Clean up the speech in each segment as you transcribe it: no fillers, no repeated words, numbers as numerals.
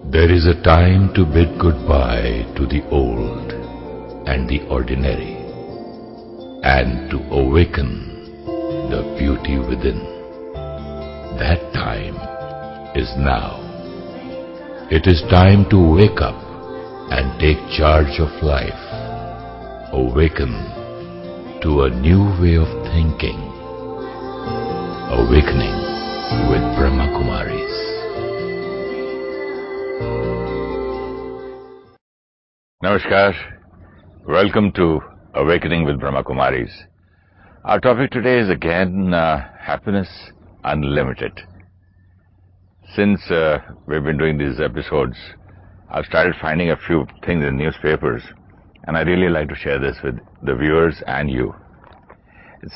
There is a time to bid goodbye to the old and the ordinary, and to awaken the beauty within. That time is now. It is time to wake up and take charge of life. Awaken to a new way of thinking. Awakening with Brahma Kumaris. Namaskar. Welcome to Awakening with Brahma Kumaris. Our topic today is again Happiness Unlimited. Since we've been doing these episodes, I've started finding a few things in newspapers, and I really like to share this with the viewers and you. It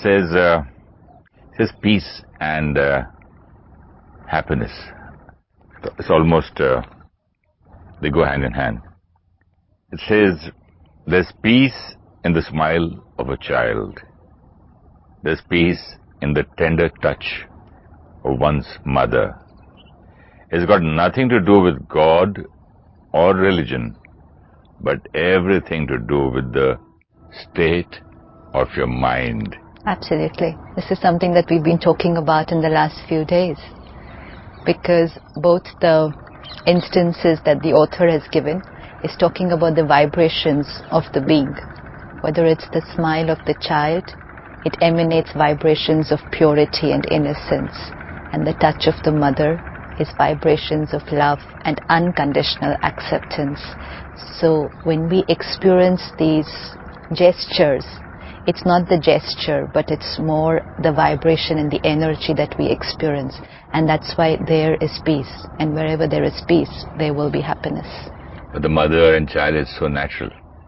says peace and happiness. It's almost, they go hand in hand. It says, there's peace in the smile of a child. There's peace in the tender touch of one's mother. It's got nothing to do with God or religion, but everything to do with the state of your mind. Absolutely. This is something that we've been talking about in the last few days, because both the instances that the author has given is talking about the vibrations of the being. Whether it's the smile of the child, it emanates vibrations of purity and innocence, and the touch of the mother is vibrations of love and unconditional acceptance. So when we experience these gestures, it's not the gesture, but it's more the vibration and the energy that we experience. And that's why there is peace. And wherever there is peace, there will be happiness. But the mother and child is so natural.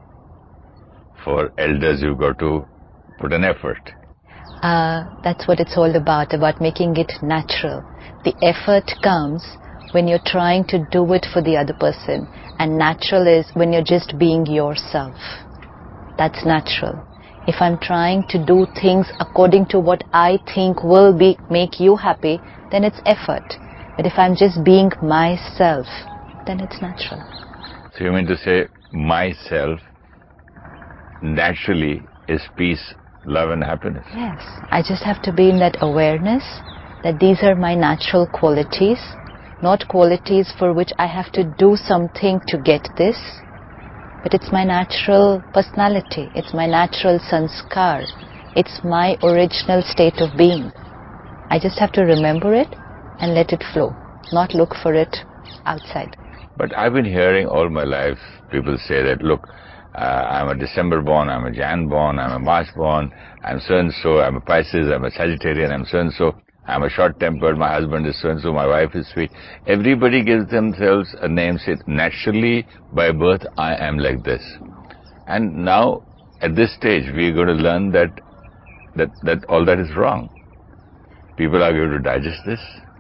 For elders, you've got to put an effort. That's what it's all about making it natural. The effort comes when you're trying to do it for the other person. And natural is when you're just being yourself. That's natural. If I'm trying to do things according to what I think will make you happy, then it's effort. But if I'm just being myself, then it's natural. So you mean to say myself naturally is peace, love and happiness? Yes. I just have to be in that awareness that these are my natural qualities, not qualities for which I have to do something to get this. But it's my natural personality, it's my natural sanskar, it's my original state of being. I just have to remember it and let it flow, not look for it outside. But I've been hearing all my life people say that, look, I'm a December born, I'm a Jan born, I'm a March born, I'm so-and-so, I'm a Pisces, I'm a Sagittarian, I'm so-and-so, I'm a short-tempered, my husband is so-and-so, my wife is sweet. Everybody gives themselves a name, says, naturally, by birth, I am like this. And now, at this stage, we're going to learn that all that is wrong. People are going to digest this,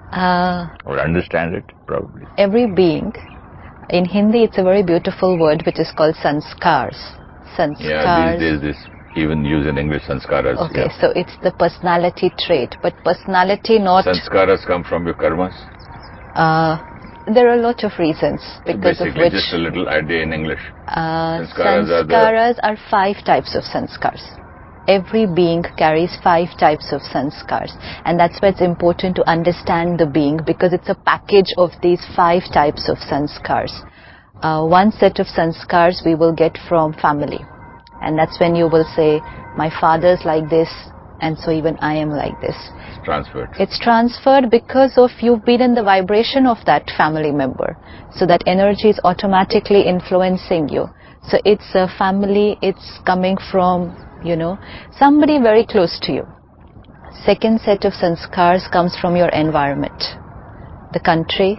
or understand it, probably. Every being, in Hindi, it's a very beautiful word which is called sanskars. Sanskars. Yeah, these days this even use in English, sanskaras. Okay, yeah. so it's the personality trait, but personality not... Sanskaras come from your karmas? There are a lot of reasons, because so of which... just a little idea in English. Sanskaras are 5 types of sanskars. Every being carries 5 types of sanskars, and that's why it's important to understand the being, because it's a package of these 5 types of sanskars. One set of sanskars we will get from family, and that's when you will say, my father's like this, and so even I am like this. It's transferred. It's transferred because of you've been in the vibration of that family member, so that energy is automatically influencing you. So it's a family, it's coming from, somebody very close to you. Second set of sanskars comes from your environment. The country,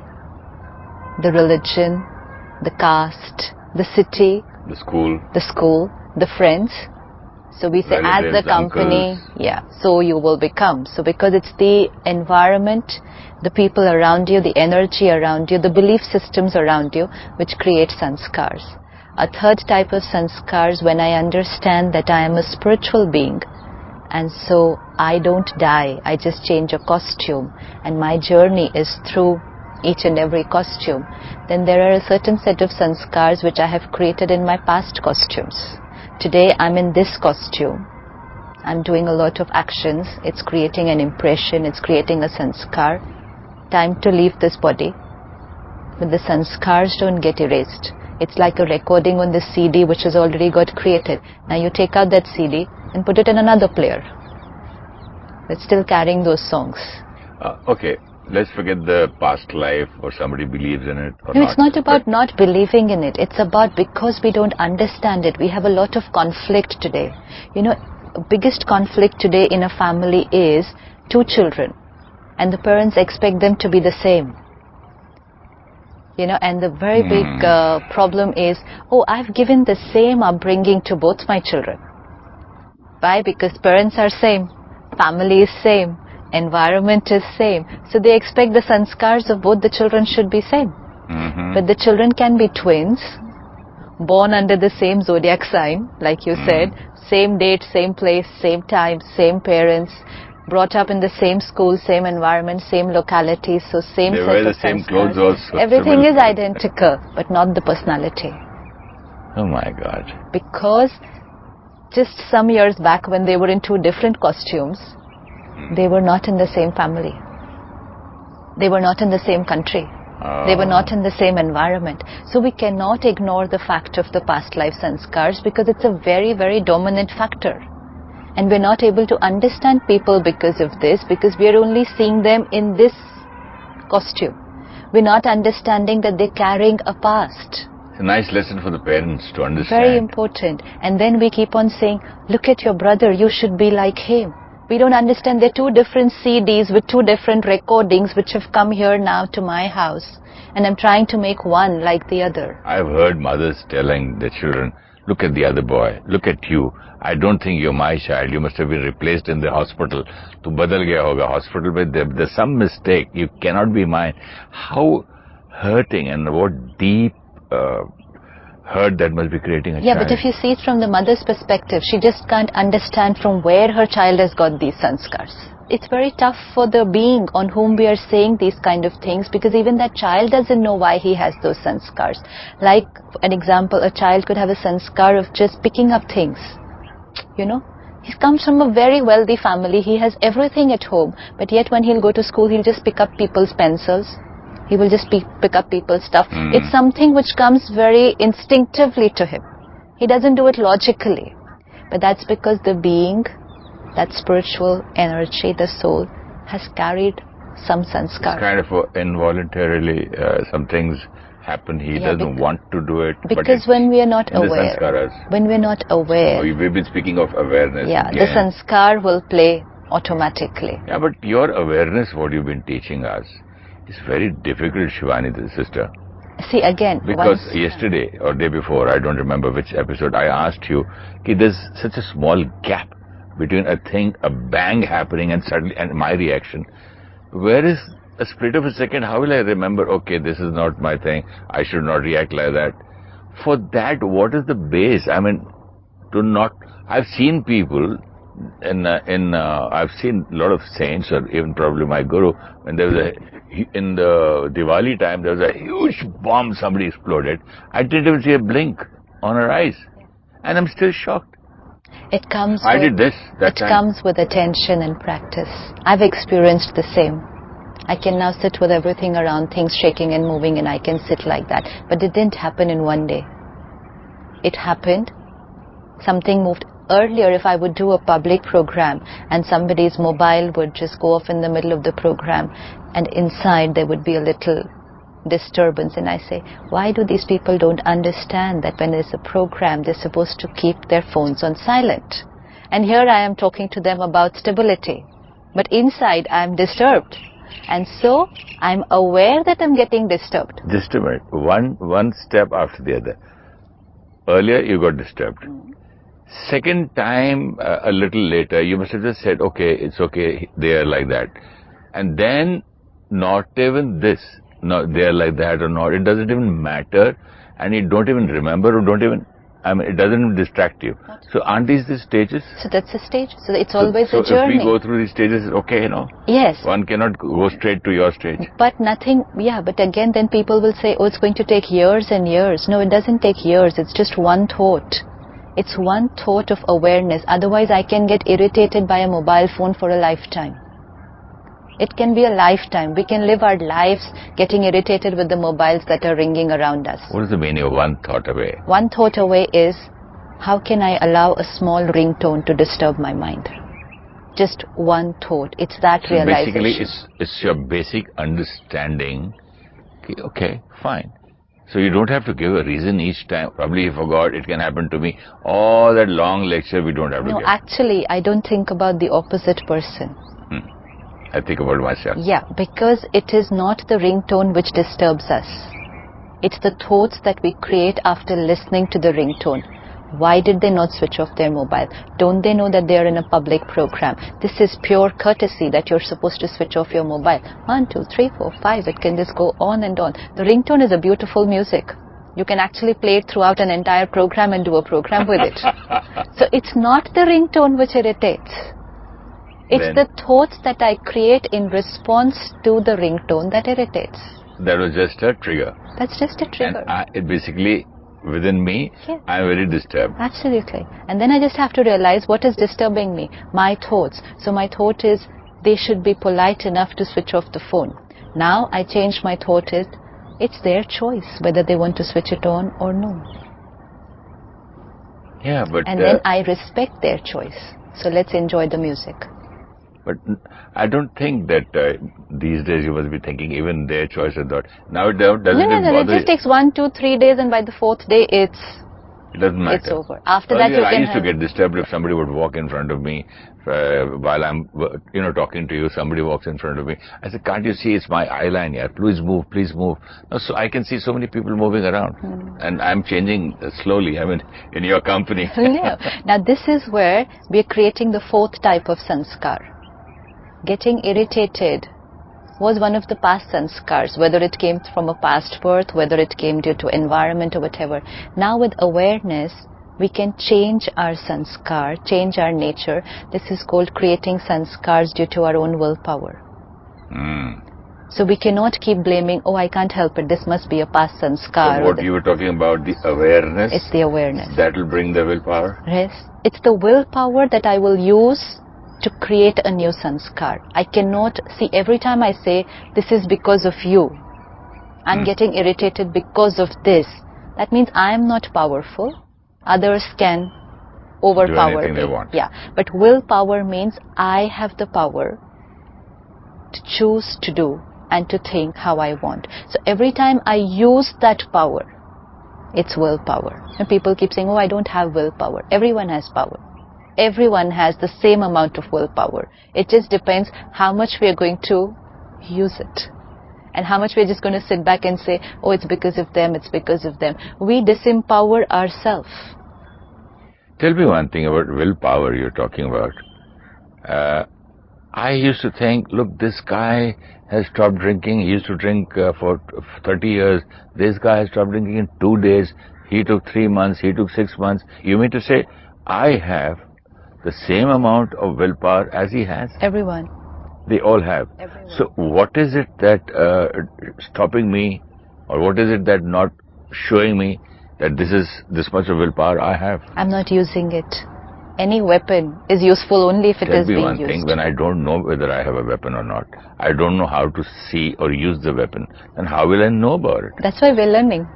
the religion, the caste, the city, the school, the friends. So we say relatives, as the company, uncles. So you will become. So because it's the environment, the people around you, the energy around you, the belief systems around you, which create sanskars. A third type of sanskars, when I understand that I am a spiritual being, and so I don't die, I just change a costume, and my journey is through each and every costume, then there are a certain set of sanskars which I have created in my past costumes. Today I'm in this costume. I'm doing a lot of actions. It's creating an impression. It's creating a sanskar. Time to leave this body. But the sanskars don't get erased. It's like a recording on the CD which has already got created. Now you take out that CD and put it in another player. It's still carrying those songs. Okay, let's forget the past life or somebody believes in it or No, not. it's not about not believing in it. It's about because we don't understand it. We have a lot of conflict today. You know, biggest conflict today in a family is two children and the parents expect them to be the same. You know, and the very big problem is, oh, I've given the same upbringing to both my children. Why? Because parents are same, family is same, environment is same. So they expect the sanskars of both the children should be same. But the children can be twins, born under the same zodiac sign, like you said, same date, same place, same time, same parents, brought up in the same school, same environment, same locality, so same they set wear of the same sanskars. clothes also. Everything is identical, but not the personality. Oh my God. Because just some years back when they were in two different costumes, they were not in the same family. They were not in the same country. They were not in the same environment. So we cannot ignore the fact of the past life sanskars because it's a very, very dominant factor. And we're not able to understand people because of this, because we're only seeing them in this costume. We're not understanding that they're carrying a past. It's a nice lesson for the parents to understand. Very important. And then we keep on saying, look at your brother, you should be like him. We don't understand they're two different CDs with two different recordings which have come here now to my house. And I'm trying to make one like the other. I've heard mothers telling their children, look at the other boy, look at you. I don't think you're my child. You must have been replaced in the hospital. Tu badal gaya hoga hospital, but there's some mistake. You cannot be mine. How hurting and what deep hurt that must be creating a child. Yeah, but if you see it from the mother's perspective, she just can't understand from where her child has got these sanskars. It's very tough for the being on whom we are saying these kind of things, because even that child doesn't know why he has those sanskars. Like an example, a child could have a sanskar of just picking up things. You know, he comes from a very wealthy family, he has everything at home, but yet when he'll go to school, he'll just pick up people's pencils. He will just pick up people's stuff. It's something which comes very instinctively to him. He doesn't do it logically. But that's because the being, that spiritual energy, the soul, has carried some sanskar. It's kind of involuntarily, some things happen. He doesn't want to do it. Because when we are not aware, we've been speaking of awareness. Yeah, again. the sanskar will play automatically. Yeah, but your awareness, what you've been teaching us, is very difficult, Shivani, the sister. See, again, because yesterday or day before, I don't remember which episode, I asked you, there's such a small gap between a thing, a bang happening and suddenly, and my reaction. Where is a split of a second? How will I remember, okay, this is not my thing, I should not react like that? For that, what is the base? I mean, I've seen people, I've seen a lot of saints, or even probably my guru, when there was in the Diwali time, there was a huge bomb, somebody exploded. I didn't even see a blink on her eyes. And I'm still shocked. It comes comes with attention and practice. I've experienced the same. I can now sit with everything around, things shaking and moving, and I can sit like that. But it didn't happen in one day. It happened. Something moved. Earlier, if I would do a public program and somebody's mobile would just go off in the middle of the program, and inside there would be a little disturbance, and I say, why do these people don't understand that when there's a program, they're supposed to keep their phones on silent? And here I am talking to them about stability, but inside I'm disturbed, and so I'm aware that I'm getting disturbed. Just a minute, one step after the other. Earlier you got disturbed. Second time, a little later, you must have just said, okay, it's okay, they are like that. And then, not even this, no, they are like that or not, it doesn't even matter, and you don't even remember or don't even I mean, it doesn't distract you. So aren't these the stages? So that's a stage. So it's always a journey. So if we go through these stages, okay, Yes. One cannot go straight to your stage. But nothing, but again, then people will say, oh, it's going to take years and years. No, it doesn't take years. It's just one thought. It's one thought of awareness. Otherwise, I can get irritated by a mobile phone for a lifetime. It can be a lifetime. We can live our lives getting irritated with the mobiles that are ringing around us. What is the meaning of one thought away? One thought away is, how can I allow a small ringtone to disturb my mind? Just one thought. It's that realization. Basically, it's your basic understanding. Okay, fine. So you don't have to give a reason each time. Probably you forgot, it can happen to me. All that long lecture we don't have to give. No, actually, I don't think about the opposite person. I think about myself. Yeah, because it is not the ringtone which disturbs us. It's the thoughts that we create after listening to the ringtone. Why did they not switch off their mobile? Don't they know that they are in a public program? This is pure courtesy that you're supposed to switch off your mobile. 1, 2, 3, 4, 5. It can just go on and on. The ringtone is a beautiful music. You can actually play it throughout an entire program and do a program with it. So it's not the ringtone which irritates. It's the thoughts that I create in response to the ringtone that irritates. That was just a trigger. That's just a trigger. And it basically, within me, I'm very disturbed. Absolutely. And then I just have to realize what is disturbing me. My thoughts. So my thought is, they should be polite enough to switch off the phone. Now I change my thought is, it's their choice whether they want to switch it on or no. Yeah, but... And then I respect their choice. So let's enjoy the music. But I don't think that these days you must be thinking even their choice or not. Now it doesn't No, it just takes 1, 2, 3 days, and by the 4th day it doesn't matter. It's over. After that you can I used to get disturbed if somebody would walk in front of me while I'm talking to you. Somebody walks in front of me. I said, can't you see it's my eye line here? Please move. No, so I can see so many people moving around, and I'm changing slowly. I mean, in your company. Now this is where we are creating the 4th type of sanskar. Getting irritated was one of the past sanskars, whether it came from a past birth, whether it came due to environment or whatever. Now with awareness, we can change our sanskar, change our nature. This is called creating sanskars due to our own willpower. So we cannot keep blaming, oh, I can't help it, this must be a past sanskar. So what you were talking about, the awareness? It's the awareness. That will bring the willpower? Yes. It's the willpower that I will use to create a new sanskar. I cannot see every time I say, this is because of you. I'm getting irritated because of this. That means I am not powerful. Others can overpower me. They want. Yeah. But willpower means I have the power to choose to do and to think how I want. So every time I use that power, it's willpower. And people keep saying, oh, I don't have willpower. Everyone has power. Everyone has the same amount of willpower. It just depends how much we are going to use it. And how much we are just going to sit back and say, oh, it's because of them, it's because of them. We disempower ourselves. Tell me one thing about willpower you're talking about. I used to think, look, this guy has stopped drinking. He used to drink for 30 years. This guy has stopped drinking in 2 days. He took 3 months. He took 6 months. You mean to say I have the same amount of willpower as he has? Everyone. They all have. Everyone. So what is it that stopping me, or what is it that not showing me that this much of willpower I have? I'm not using it. Any weapon is useful only if it is being used. Tell me one thing, when I don't know whether I have a weapon or not, I don't know how to see or use the weapon, then how will I know about it? That's why we're learning.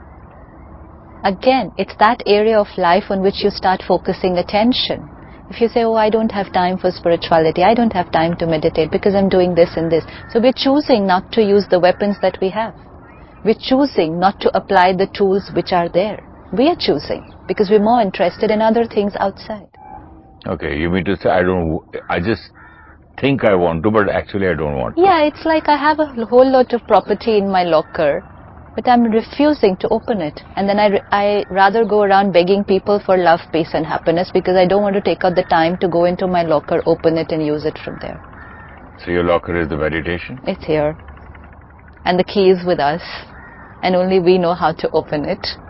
Again, it's that area of life on which you start focusing attention. If you say, oh, I don't have time for spirituality, I don't have time to meditate because I'm doing this and this. So we're choosing not to use the weapons that we have. We're choosing not to apply the tools which are there. We are choosing because we're more interested in other things outside. Okay, you mean to say I just think I want to, but actually I don't want to. Yeah, it's like I have a whole lot of property in my locker, but I'm refusing to open it. And then I rather go around begging people for love, peace and happiness because I don't want to take out the time to go into my locker, open it and use it from there. So your locker is the meditation? It's here. And the key is with us. And only we know how to open it.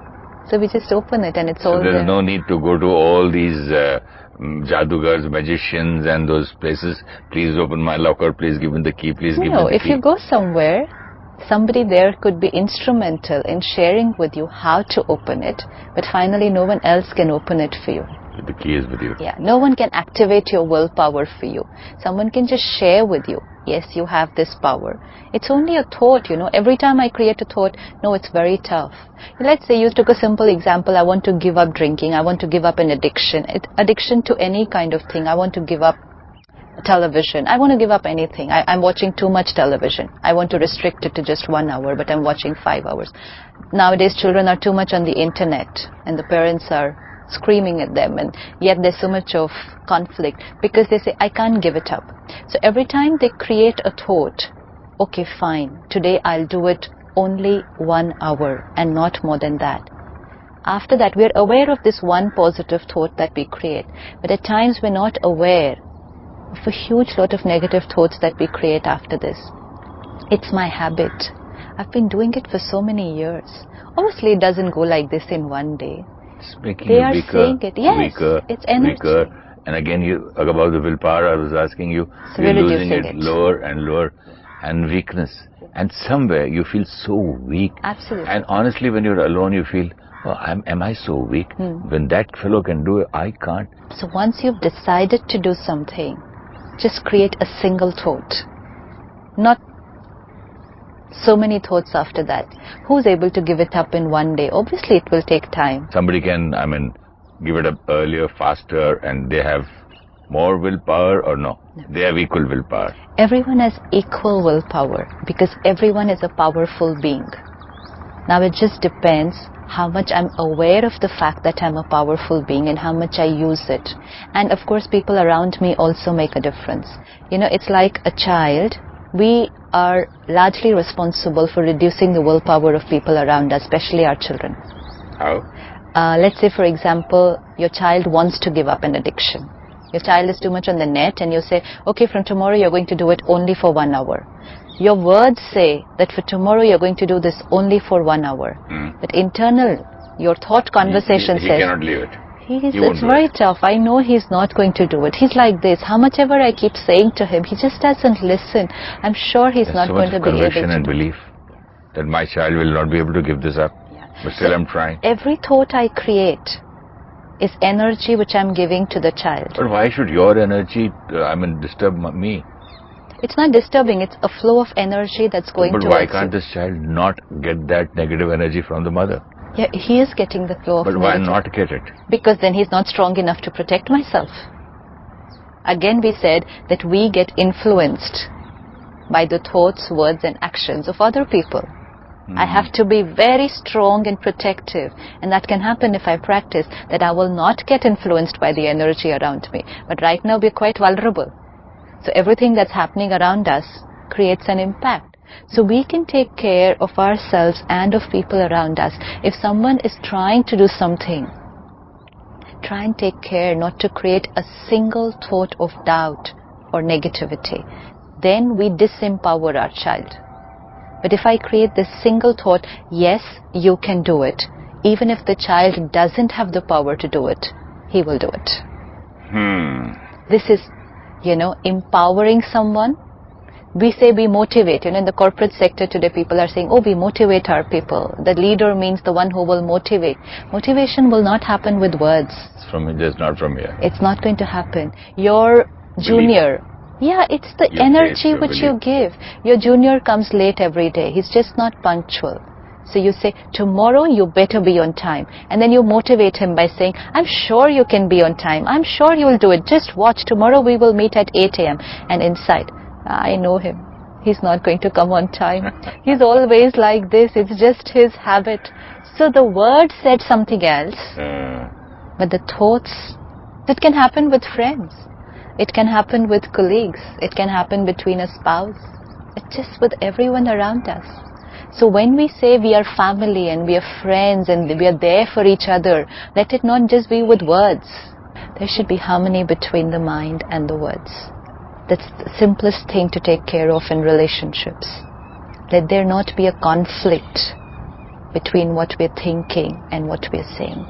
So we just open it and it's all So there's there. no need to go to all these jadugars, magicians and those places. Please open my locker, please give me the key, please give me the key. If you go somewhere, somebody there could be instrumental in sharing with you how to open it, but finally no one else can open it for you. The key is with you. Yeah, no one can activate your willpower for you. Someone can just share with you, yes, you have this power. It's only a thought, Every time I create a thought, no, it's very tough. Let's say you took a simple example, I want to give up drinking, I want to give up an addiction. Addiction to any kind of thing, I want to give up television, I want to give up anything. I'm watching too much television. I want to restrict it to just 1 hour, but I'm watching 5 hours. Nowadays, children are too much on the internet, and the parents are screaming at them, and yet there's so much of conflict because they say, I can't give it up. So every time they create a thought, okay, fine, today I'll do it only 1 hour and not more than that. After that, we're aware of this one positive thought that we create, but at times we're not aware of a huge lot of negative thoughts that we create after this. It's my habit. I've been doing it for so many years. Obviously, it doesn't go like this in one day. It's making They you are weaker, saying it. Yes, weaker, it's energy. weaker. And again, about the willpower, I was asking you, So you're we're losing reducing it lower and lower, and weakness. And somewhere you feel so weak. Absolutely. And honestly, when you're alone, you feel, oh, am I so weak? When that fellow can do it, I can't. So once you've decided to do something, just create a single thought. Not so many thoughts after that. Who's able to give it up in one day? Obviously, it will take time. Somebody can, give it up earlier, faster, and they have more willpower or no? They have equal willpower. Everyone has equal willpower because everyone is a powerful being. Now it just depends how much I'm aware of the fact that I'm a powerful being and how much I use it. And of course, people around me also make a difference. It's like a child. We are largely responsible for reducing the willpower of people around us, especially our children. How? Let's say, for example, your child wants to give up an addiction. Your child is too much on the net and you say, okay, from tomorrow you're going to do it only for 1 hour. Your words say that for tomorrow you're going to do this only for 1 hour. But internal, your thought conversation he says... He cannot leave it. It's very tough. I know he's not going to do it. He's like this. How much ever I keep saying to him, he just doesn't listen. I'm sure he's not going to be able to. Conviction and belief that my child will not be able to give this up. But still I'm trying. Every thought I create is energy which I'm giving to the child. But why should your energy, disturb me? It's not disturbing. It's a flow of energy that's going towards you. But why can't this child not get that negative energy from the mother? Yeah, he is getting the flow of negative. But why not get it? Because then he's not strong enough to protect myself. Again, we said that we get influenced by the thoughts, words and actions of other people. I have to be very strong and protective, and that can happen if I practice, that I will not get influenced by the energy around me. But right now we're quite vulnerable. So everything that's happening around us creates an impact. So we can take care of ourselves and of people around us. If someone is trying to do something, try and take care not to create a single thought of doubt or negativity. Then we disempower our child. But if I create this single thought, yes, you can do it. Even if the child doesn't have the power to do it, he will do it. This is, empowering someone. We say we motivate. In the corporate sector today, people are saying, oh, we motivate our people. The leader means the one who will motivate. Motivation will not happen with words. It's not from here. It's not going to happen. Your junior... Yeah, it's the energy which you give. Your junior comes late every day. He's just not punctual. So you say, tomorrow you better be on time. And then you motivate him by saying, I'm sure you can be on time. I'm sure you will do it. Just watch. Tomorrow we will meet at 8 a.m. And inside, I know him. He's not going to come on time. He's always like this. It's just his habit. So the word said something else. But the thoughts, it can happen with friends. It can happen with colleagues. It can happen between a spouse. It's just with everyone around us. So when we say we are family and we are friends and we are there for each other, let it not just be with words. There should be harmony between the mind and the words. That's the simplest thing to take care of in relationships. Let there not be a conflict between what we're thinking and what we're saying.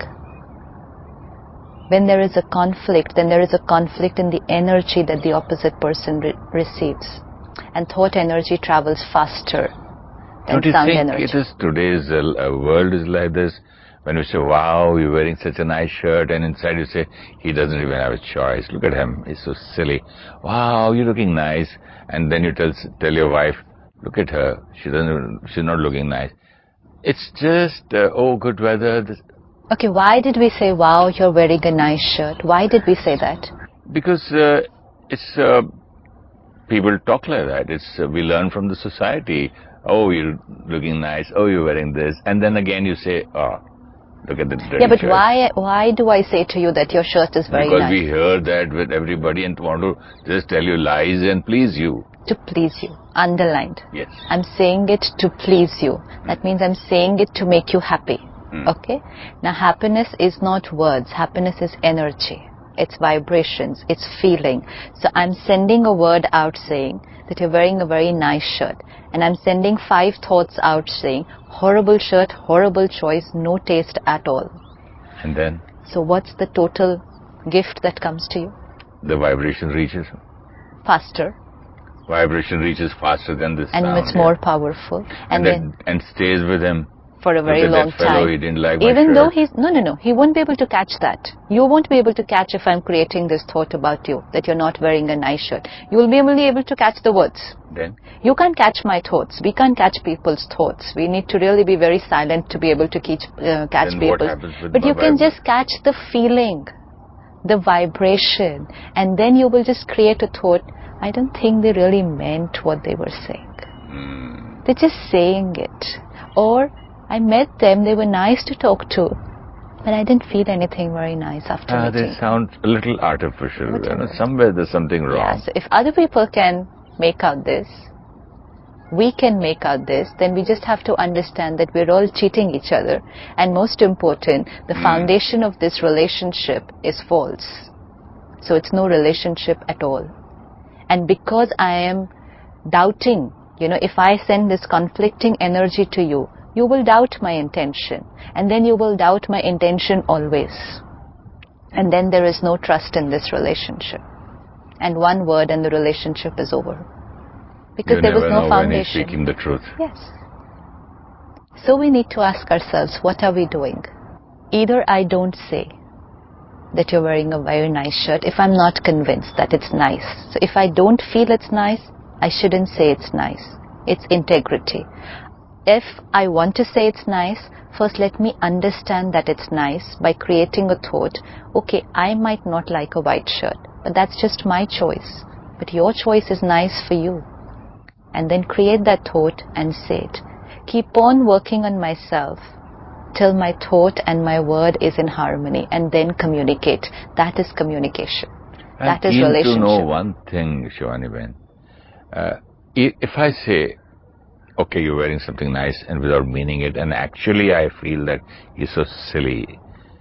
When there is a conflict, then there is a conflict in the energy that the opposite person receives. And thought energy travels faster than sound energy. Don't you think it is today's world is like this? When you say, wow, you're wearing such a nice shirt, and inside you say, he doesn't even have a choice. Look at him. He's so silly. Wow, you're looking nice. And then you tell your wife, look at her. She's not looking nice. It's just, oh, good weather. Okay, why did we say, wow, you're wearing a nice shirt? Why did we say that? Because it's people talk like that. We learn from the society. Oh, you're looking nice. Oh, you're wearing this. And then again you say, oh, look at the dirty Yeah, but shirt. why do I say to you that your shirt is very because nice? Because we hear that with everybody and want to just tell you lies and please you. To please you. Underlined. Yes. I'm saying it to please you. That means I'm saying it to make you happy. Okay? Now, happiness is not words. Happiness is energy. It's vibrations. It's feeling. So I'm sending a word out saying that you're wearing a very nice shirt. And I'm sending 5 thoughts out saying, horrible shirt, horrible choice, no taste at all. And then? So what's the total gift that comes to you? The vibration reaches faster. Vibration reaches faster than the sound. And it's more powerful. And stays with him. For a very long that fellow, time. He didn't like Even though he's... No. He won't be able to catch that. You won't be able to catch if I'm creating this thought about you, that you're not wearing a nice shirt. You will be only able to catch the words. Then? You can't catch my thoughts. We can't catch people's thoughts. We need to really be very silent to be able to catch then people's... What happens with but you can just catch the feeling, the vibration, and then you will just create a thought. I don't think they really meant what they were saying. They're just saying it. Or... I met them, they were nice to talk to, but I didn't feel anything very nice after meeting. They sound a little artificial. Somewhere there's something wrong. Yeah, so if other people can make out this, we can make out this, then we just have to understand that we're all cheating each other. And most important, the foundation of this relationship is false. So it's no relationship at all. And because I am doubting, if I send this conflicting energy to you, you will doubt my intention. And then you will doubt my intention always. And then there is no trust in this relationship. And one word and the relationship is over. Because there was no foundation. When speaking the truth. Yes. So we need to ask ourselves, what are we doing? Either I don't say that you're wearing a very nice shirt if I'm not convinced that it's nice. So if I don't feel it's nice, I shouldn't say it's nice. It's integrity. If I want to say it's nice, first let me understand that it's nice by creating a thought. Okay, I might not like a white shirt, but that's just my choice. But your choice is nice for you. And then create that thought and say it. Keep on working on myself till my thought and my word is in harmony, and then communicate. That is communication. That is relationship. To know one thing, Shivani-Ben. If I say, okay, you're wearing something nice, and without meaning it, and actually I feel that you're so silly.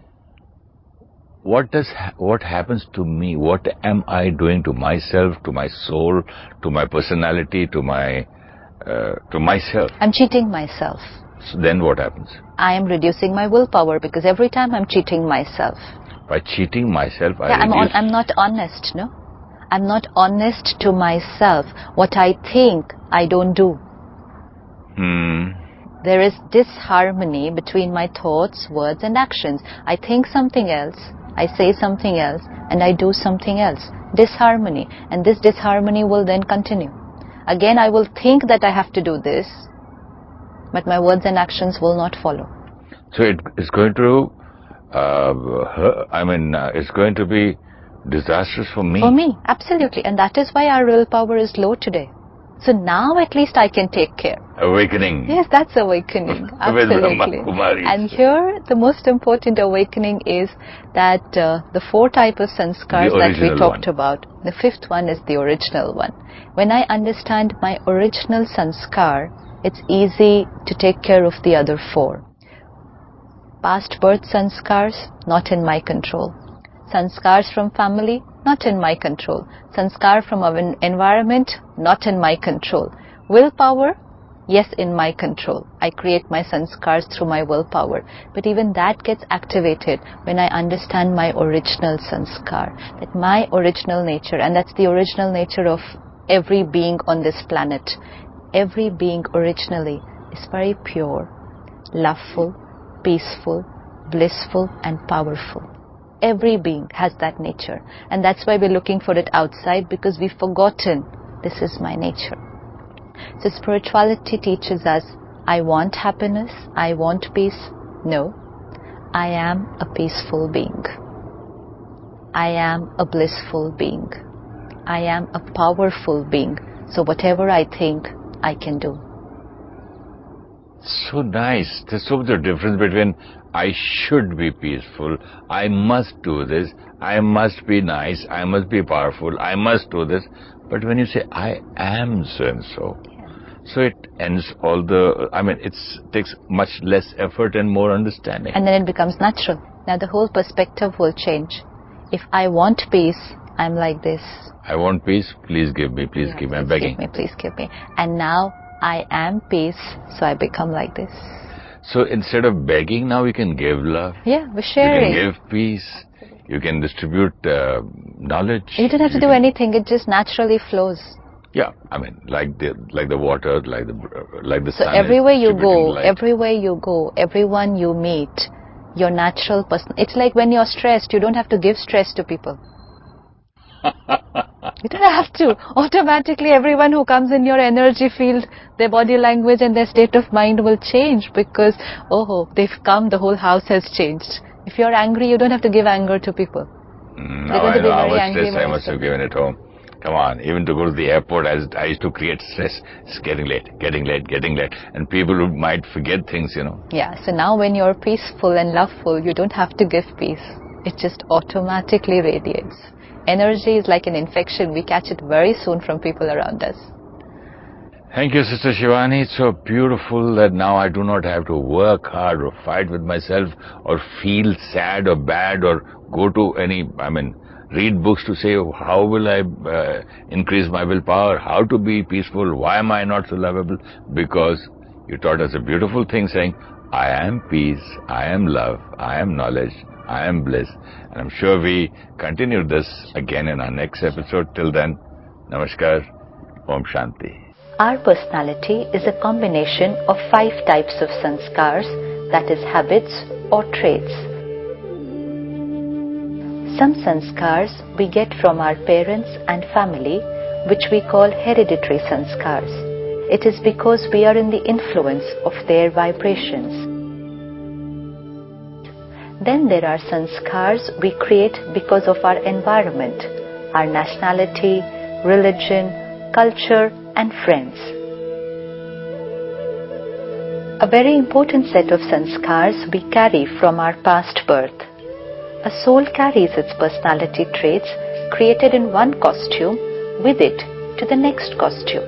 What happens to me? What am I doing to myself, to my soul, to my personality, to myself? I'm cheating myself. So then what happens? I am reducing my willpower because every time I'm cheating myself. By cheating myself, I'm not honest, no? I'm not honest to myself. What I think, I don't do. There is disharmony between my thoughts, words and actions. I think something else, I say something else, and I do something else. Disharmony. And this disharmony will then continue. Again, I will think that I have to do this, but my words and actions will not follow. So it's going to, it's going to be disastrous for me. For me, absolutely. And that is why our willpower is low today. So now at least I can take care. Awakening. Yes, that's awakening. Absolutely. And here the most important awakening is that the 4 types of sanskars that we talked about, the 5th one is the original one. When I understand my original sanskar, it's easy to take care of the other 4. Past birth sanskars, not in my control. Sanskars from family, not in my control. Sanskar from our environment, not in my control. Willpower, yes, in my control. I create my sanskars through my willpower. But even that gets activated when I understand my original sanskar, that my original nature, and that's the original nature of every being on this planet. Every being originally is very pure, loveful, peaceful, blissful, and powerful. Every being has that nature. And that's why we're looking for it outside, because we've forgotten this is my nature. So spirituality teaches us, I want happiness, I want peace. No, I am a peaceful being. I am a blissful being. I am a powerful being. So whatever I think, I can do. So nice. There's so much difference between I should be peaceful, I must do this, I must be nice, I must be powerful, I must do this. But when you say I am so and so, so it ends all the, it takes much less effort and more understanding. And then it becomes natural. Now the whole perspective will change. If I want peace, I'm like this. I want peace, please give me, please give me, I'm begging. Please give me. And now I am peace, so I become like this. So instead of begging, now we can give love. Yeah, we're sharing. You can give peace. Absolutely. You can distribute knowledge. You don't have to do anything. It just naturally flows. Yeah, like the water, like the sun. So everywhere you go, everyone you meet, your natural person. It's like when you're stressed, you don't have to give stress to people. You don't have to. Automatically, everyone who comes in your energy field, their body language and their state of mind will change because, they've come, the whole house has changed. If you're angry, you don't have to give anger to people. Now I know how much stress I must have given at home. Come on, even to go to the airport, I used to create stress. It's getting late. And people might forget things, Yeah, so now when you're peaceful and loveful, you don't have to give peace. It just automatically radiates. Energy is like an infection. We catch it very soon from people around us. Thank you, Sister Shivani. It's so beautiful that now I do not have to work hard or fight with myself or feel sad or bad or go to read books to say, how will I increase my willpower, how to be peaceful, why am I not so lovable? Because you taught us a beautiful thing saying, I am peace, I am love, I am knowledge, I am bliss. And I'm sure we continue this again in our next episode. Till then, Namaskar, Om Shanti. Our personality is a combination of 5 types of sanskars, that is habits or traits. Some sanskars we get from our parents and family, which we call hereditary sanskars. It is because we are in the influence of their vibrations. Then there are sanskars we create because of our environment, our nationality, religion, culture, and friends. A very important set of sanskars we carry from our past birth. A soul carries its personality traits created in one costume with it to the next costume.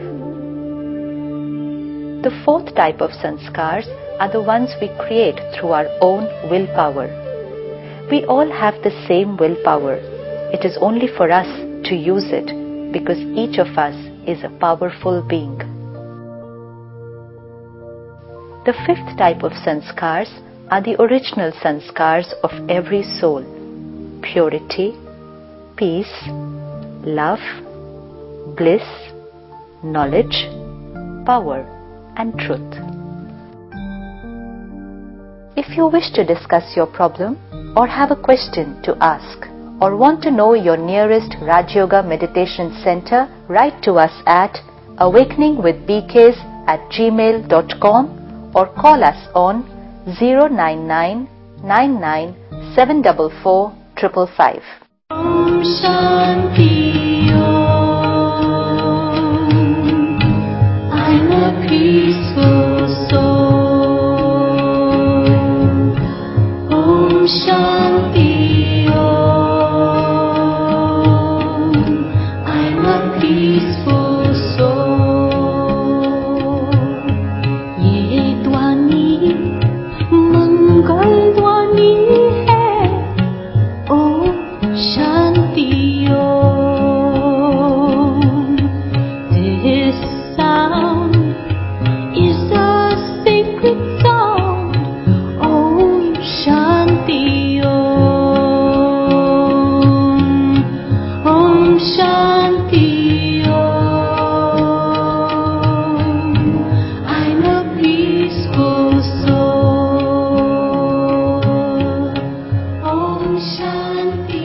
The 4th type of sanskars are the ones we create through our own willpower. We all have the same willpower. It is only for us to use it because each of us is a powerful being. The 5th type of sanskars are the original sanskars of every soul: purity, peace, love, bliss, knowledge, power, and truth. If you wish to discuss your problem or have a question to ask or want to know your nearest Raj Yoga Meditation Center, write to us at awakeningwithbks@gmail.com or call us on 09999744555. Om Shanti Om. I'm a peaceful soul. Om Shanti Om. I'm a peaceful soul. Ye Dwani Mangal Dwani hai. Om Shanti Om. This sound Shanti